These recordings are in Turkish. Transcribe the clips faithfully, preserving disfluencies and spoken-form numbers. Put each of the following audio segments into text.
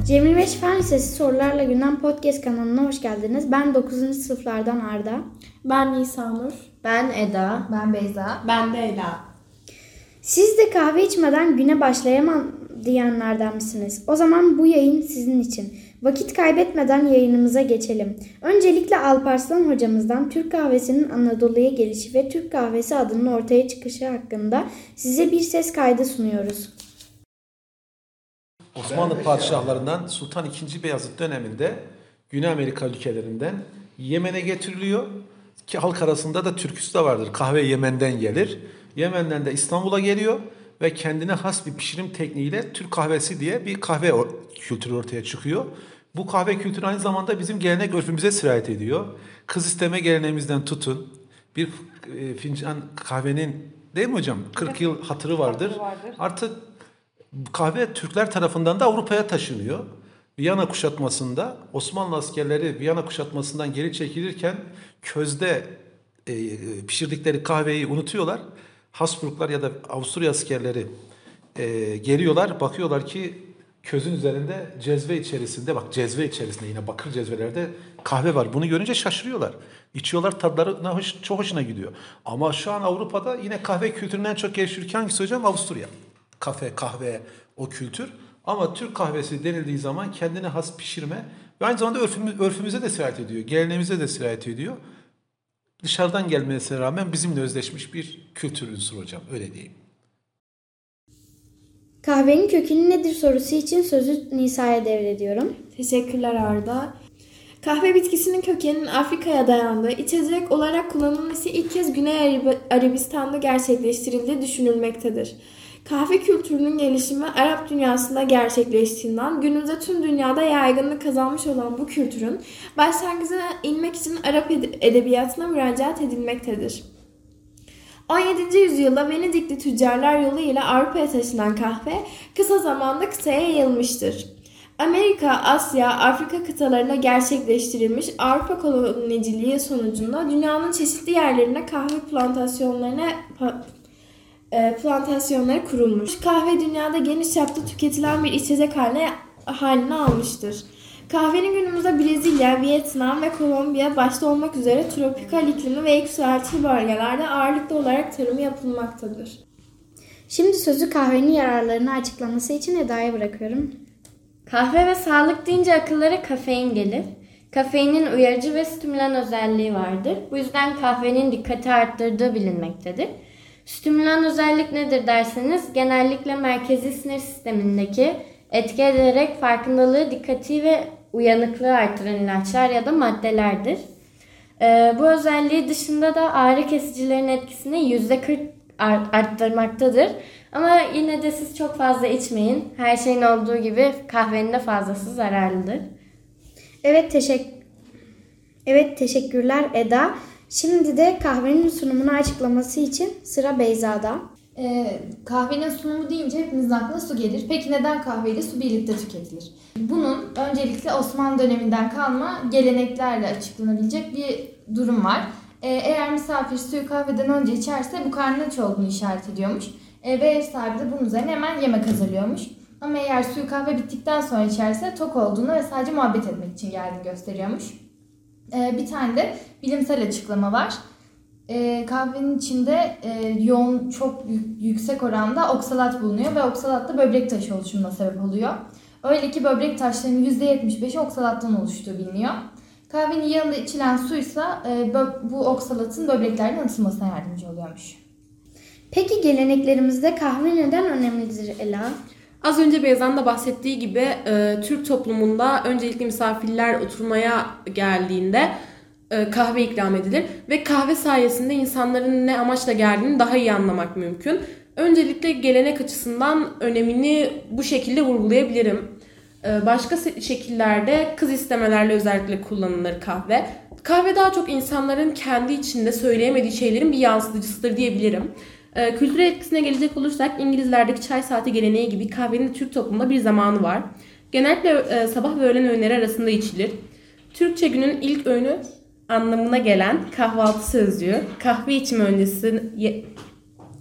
Cemil Beş Fen Lisesi Sorularla Gündem Podcast kanalına hoş geldiniz. Ben dokuzuncu sınıflardan Arda. Ben Nisanur. Ben Eda. Ben Beyza. Ben de Ela. Siz de kahve içmeden güne başlayamam diyenlerden misiniz? O zaman bu yayın sizin için. Vakit kaybetmeden yayınımıza geçelim. Öncelikle Alparslan hocamızdan Türk kahvesinin Anadolu'ya gelişi ve Türk kahvesi adının ortaya çıkışı hakkında size bir ses kaydı sunuyoruz. Osmanlı padişahlarından Sultan ikinci. Beyazıt döneminde Güney Amerika ülkelerinden Yemen'e getiriliyor. Ki halk arasında da türküsü de vardır. Kahve Yemen'den gelir. Yemen'den de İstanbul'a geliyor ve kendine has bir pişirim tekniğiyle Türk kahvesi diye bir kahve kültürü ortaya çıkıyor. Bu kahve kültürü aynı zamanda bizim gelenek örfümüze sirayet ediyor. Kız isteme geleneğimizden tutun. Bir e, fincan kahvenin, değil mi hocam? kırk yıl hatırı vardır. Hatırı vardır. Artık kahve Türkler tarafından da Avrupa'ya taşınıyor. Viyana kuşatmasında Osmanlı askerleri Viyana kuşatmasından geri çekilirken közde e, pişirdikleri kahveyi unutuyorlar. Habsburglar ya da Avusturya askerleri e, geliyorlar, bakıyorlar ki közün üzerinde cezve içerisinde, bak cezve içerisinde yine bakır cezvelerde kahve var. Bunu görünce şaşırıyorlar. İçiyorlar, tadları hoş, çok hoşuna gidiyor. Ama şu an Avrupa'da yine kahve kültüründen çok gelişirken hangisi hocam? Avusturya. Kafe, kahve, o kültür. Ama Türk kahvesi denildiği zaman kendine has pişirme ve aynı zamanda örfümüz, örfümüze de sirayet ediyor. Geleneğimize de sirayet ediyor. Dışarıdan gelmesine rağmen bizimle özleşmiş bir kültür unsuru hocam. Öyle diyeyim. Kahvenin kökeni nedir sorusu için sözü Nisa'ya devrediyorum. Teşekkürler Arda. Kahve bitkisinin kökeninin Afrika'ya dayandığı, içecek olarak kullanılması ilk kez Güney Arabistan'da gerçekleştirildiği düşünülmektedir. Kahve kültürünün gelişimi Arap dünyasında gerçekleştiğinden günümüzde tüm dünyada yaygınlık kazanmış olan bu kültürün başlangıcına inmek için Arap edebiyatına müracaat edilmektedir. on yedinci yüzyılda Venedikli tüccarlar yoluyla Avrupa'ya taşınan kahve kısa zamanda kıtaya yayılmıştır. Amerika, Asya, Afrika kıtalarına gerçekleştirilmiş Avrupa koloniciliği sonucunda dünyanın çeşitli yerlerine kahve plantasyonlarına plantasyonları kurulmuş. Kahve dünyada geniş çapta tüketilen bir içecek haline, haline almıştır. Kahvenin günümüzde Brezilya, Vietnam ve Kolombiya başta olmak üzere tropikal iklimli ve yükseltili bölgelerde ağırlıklı olarak tarımı yapılmaktadır. Şimdi sözü kahvenin yararlarını açıklaması için Eda'ya bırakıyorum. Kahve ve sağlık deyince akıllara kafein gelir. Kafeinin uyarıcı ve stimülan özelliği vardır. Bu yüzden kahvenin dikkati arttırdığı bilinmektedir. Stimülan özellik nedir derseniz genellikle merkezi sinir sistemindeki etki ederek farkındalığı, dikkati ve uyanıklığı artıran ilaçlar ya da maddelerdir. Ee, bu özelliği dışında da ağrı kesicilerin etkisini yüzde kırk arttırmaktadır. Ama yine de siz çok fazla içmeyin. Her şeyin olduğu gibi kahvenin de fazlası zararlıdır. Evet, teşekkür Evet, teşekkürler Eda. Şimdi de kahvenin sunumunu açıklaması için sıra Beyza'da. Ee, kahvenin sunumu deyince hepinizin aklına su gelir. Peki neden kahve ile su birlikte tüketilir? Bunun öncelikle Osmanlı döneminden kalma geleneklerle açıklanabilecek bir durum var. Ee, eğer misafir suyu kahveden önce içerse bu karnının aç olduğunu işaret ediyormuş. Ee, ve ev sahibi de bunun üzerine hemen yemek hazırlıyormuş. Ama eğer suyu kahve bittikten sonra içerse tok olduğunu ve sadece muhabbet etmek için geldiğini gösteriyormuş. Ee, bir tane de bilimsel açıklama var. Ee, kahvenin içinde e, yoğun, çok yüksek oranda oksalat bulunuyor ve oksalat da böbrek taşı oluşumuna sebep oluyor. Öyle ki böbrek taşlarının yüzde yetmiş beşi oksalattan oluştuğu biliniyor. Kahvenin yanında içilen suysa e, bu oksalatın böbreklerden atılmasına yardımcı oluyormuş. Peki geleneklerimizde kahve neden önemlidir Ela? Az önce Beyza'nın da bahsettiği gibi e, Türk toplumunda öncelikle misafirler oturmaya geldiğinde e, kahve ikram edilir. Ve kahve sayesinde insanların ne amaçla geldiğini daha iyi anlamak mümkün. Öncelikle gelenek açısından önemini bu şekilde vurgulayabilirim. E, başka şekillerde kız istemelerle özellikle kullanılır kahve. Kahve daha çok insanların kendi içinde söyleyemediği şeylerin bir yansıtıcısıdır diyebilirim. E, kültürel etkisine gelecek olursak İngilizlerdeki çay saati geleneği gibi kahvenin de Türk toplumunda bir zamanı var. Genellikle e, sabah ve öğlen öğünleri arasında içilir. Türkçe günün ilk öğünü anlamına gelen kahvaltı sözcüğü kahve içimi öncesi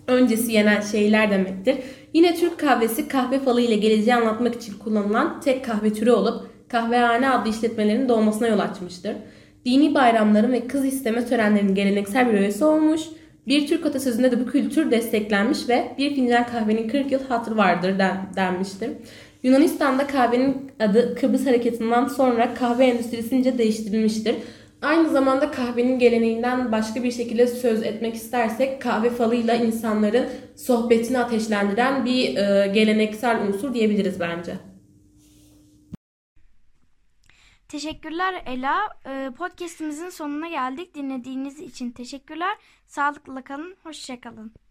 öncesi yenen şeyler demektir. Yine Türk kahvesi kahve falı ile geleceği anlatmak için kullanılan tek kahve türü olup kahvehane adlı işletmelerin doğmasına yol açmıştır. Dini bayramların ve kız isteme törenlerinin geleneksel bir öğesi olmuş. Bir Türk atasözünde de bu kültür desteklenmiş ve bir fincan kahvenin kırk yıl hatırı vardır den, denmiştir. Yunanistan'da kahvenin adı Kıbrıs Hareketi'nden sonra kahve endüstrisince değiştirilmiştir. Aynı zamanda kahvenin geleneğinden başka bir şekilde söz etmek istersek kahve falıyla insanların sohbetini ateşlendiren bir e, geleneksel unsur diyebiliriz bence. Teşekkürler Ela. Ee, Podcast'imizin sonuna geldik. Dinlediğiniz için teşekkürler. Sağlıkla kalın. Hoşça kalın.